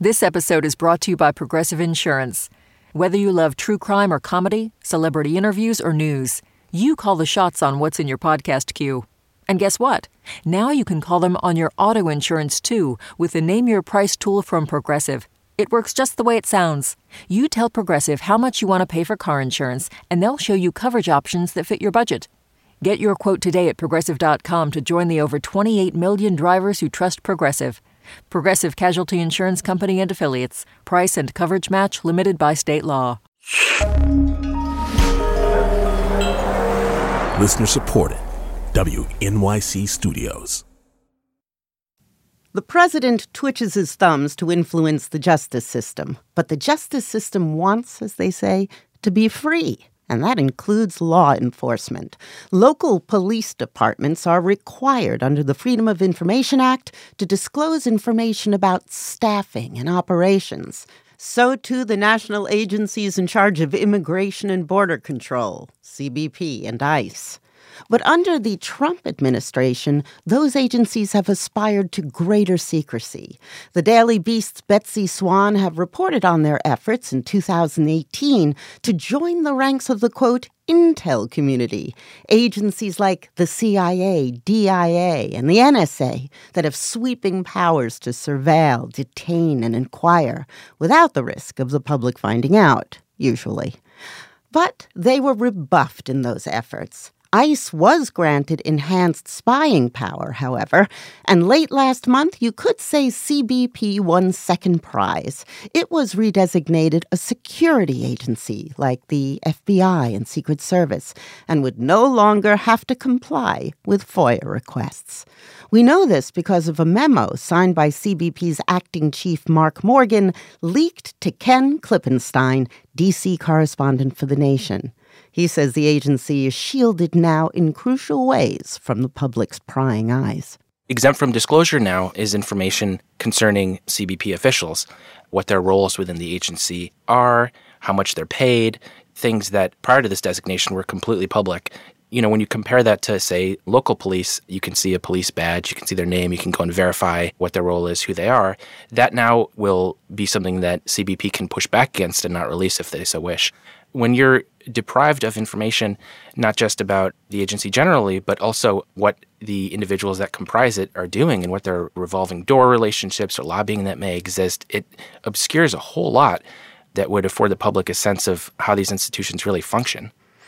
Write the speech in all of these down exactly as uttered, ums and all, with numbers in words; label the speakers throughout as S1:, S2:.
S1: This episode is brought to you by Progressive Insurance. Whether you love true crime or comedy, celebrity interviews or news, you call the shots on what's in your podcast queue. And guess what? Now you can call them on your auto insurance too with the Name Your Price tool from Progressive. It works just the way it sounds. You tell Progressive how much you want to pay for car insurance, and they'll show you coverage options that fit your budget. Get your quote today at Progressive dot com to join the over twenty-eight million drivers who trust Progressive. Progressive Casualty Insurance Company and Affiliates. Price and coverage match limited by state law.
S2: Listener supported. W N Y C Studios.
S3: The president twitches his thumbs to influence the justice system, but the justice system wants, as they say, to be free, and that includes law enforcement. Local police departments are required under the Freedom of Information Act to disclose information about staffing and operations. So too the national agencies in charge of Immigration and Border Control, C B P and ICE. But under the Trump administration, those agencies have aspired to greater secrecy. The Daily Beast's Betsy Swan have reported on their efforts in two thousand eighteen to join the ranks of the, quote, intel community, agencies like the C I A, D I A, and the N S A that have sweeping powers to surveil, detain, and inquire without the risk of the public finding out, usually. But they were rebuffed in those efforts. ICE was granted enhanced spying power, however, and late last month you could say C B P won second prize. It was redesignated a security agency like the F B I and Secret Service and would no longer have to comply with FOIA requests. We know this because of a memo signed by C B P's acting chief Mark Morgan leaked to Ken Klippenstein, D C correspondent for The Nation. He says the agency is shielded now in crucial ways from the public's prying eyes.
S4: Exempt from disclosure now is information concerning C B P officials, what their roles within the agency are, how much they're paid, things that prior to this designation were completely public. You know, when you compare that to, say, local police, you can see a police badge, you can see their name, you can go and verify what their role is, who they are. That now will be something that C B P can push back against and not release if they so wish. When you're deprived of information, not just about the agency generally, but also what the individuals that comprise it are doing and what their revolving door relationships or lobbying that may exist, it obscures a whole lot that would afford the public a sense of how these institutions really function.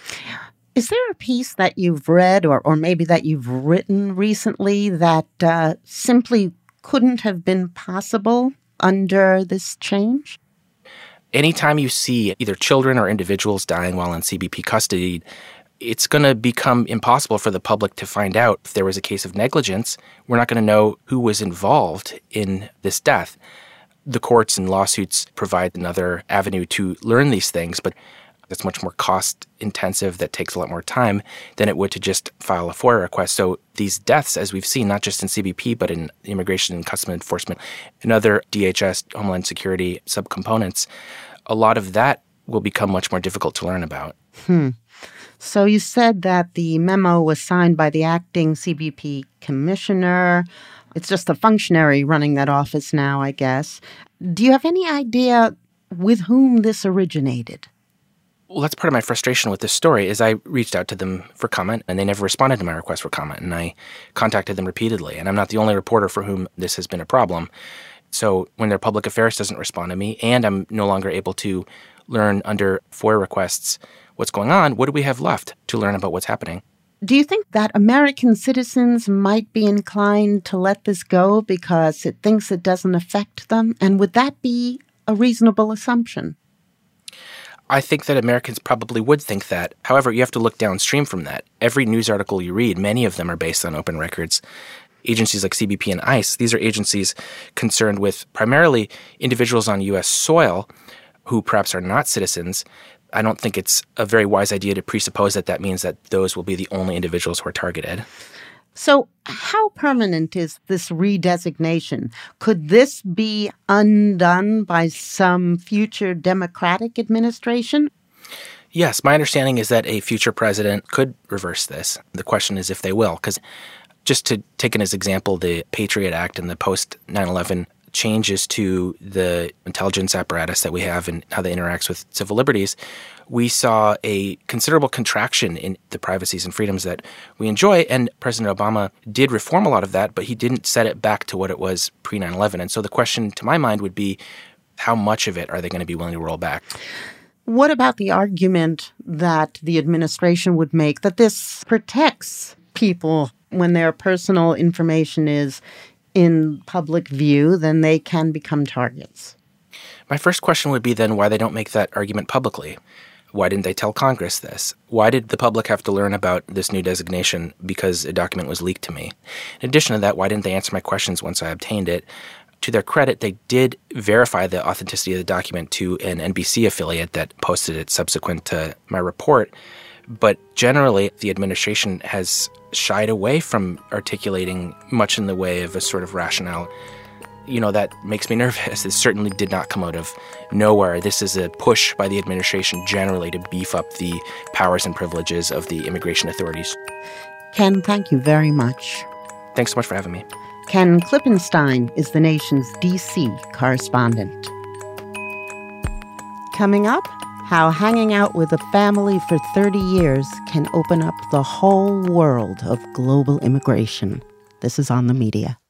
S3: Is there a piece that you've read or, or maybe that you've written recently that uh, simply couldn't have been possible under this change?
S4: Anytime you see either children or individuals dying while in C B P custody, it's going to become impossible for the public to find out if there was a case of negligence. We're not going to know who was involved in this death. The courts and lawsuits provide another avenue to learn these things, but it's much more cost-intensive, that takes a lot more time than it would to just file a FOIA request. So these deaths, as we've seen, not just in C B P, but in Immigration and Customs Enforcement and other D H S, Homeland Security subcomponents, a lot of that will become much more difficult to learn about.
S3: Hmm. So you said that the memo was signed by the acting C B P commissioner. It's just a functionary running that office now, I guess. Do you have any idea with whom this originated?
S4: Well, that's part of my frustration with this story is I reached out to them for comment, and they never responded to my request for comment, and I contacted them repeatedly. And I'm not the only reporter for whom this has been a problem. So when their public affairs doesn't respond to me, and I'm no longer able to learn under FOIA requests what's going on, what do we have left to learn about what's happening?
S3: Do you think that American citizens might be inclined to let this go because it thinks it doesn't affect them? And would that be a reasonable assumption?
S4: I think that Americans probably would think that. However, you have to look downstream from that. Every news article you read, many of them are based on open records. Agencies like C B P and ICE, these are agencies concerned with primarily individuals on U S soil who perhaps are not citizens. I don't think it's a very wise idea to presuppose that that means that those will be the only individuals who are targeted.
S3: So how permanent is this redesignation? Could this be undone by some future Democratic administration?
S4: Yes, my understanding is that a future president could reverse this. The question is if they will, because just to take an as example, the Patriot Act and the post nine eleven changes to the intelligence apparatus that we have and how that interacts with civil liberties, we saw a considerable contraction in the privacies and freedoms that we enjoy. And President Obama did reform a lot of that, but he didn't set it back to what it was pre nine eleven. And so the question to my mind would be, how much of it are they going to be willing to roll back?
S3: What about the argument that the administration would make that this protects people when their personal information is in public view, then they can become targets?
S4: My first question would be then why they don't make that argument publicly. Why didn't they tell Congress this? Why did the public have to learn about this new designation because a document was leaked to me? In addition to that, why didn't they answer my questions once I obtained it? To their credit, they did verify the authenticity of the document to an N B C affiliate that posted it subsequent to my report. But generally, the administration has shied away from articulating much in the way of a sort of rationale. You know, that makes me nervous. It certainly did not come out of nowhere. This is a push by the administration generally to beef up the powers and privileges of the immigration authorities.
S3: Ken, thank you very much.
S4: Thanks so much for having me.
S3: Ken Klippenstein is the nation's D C correspondent. Coming up, how hanging out with a family for thirty years can open up the whole world of global immigration. This is On the Media.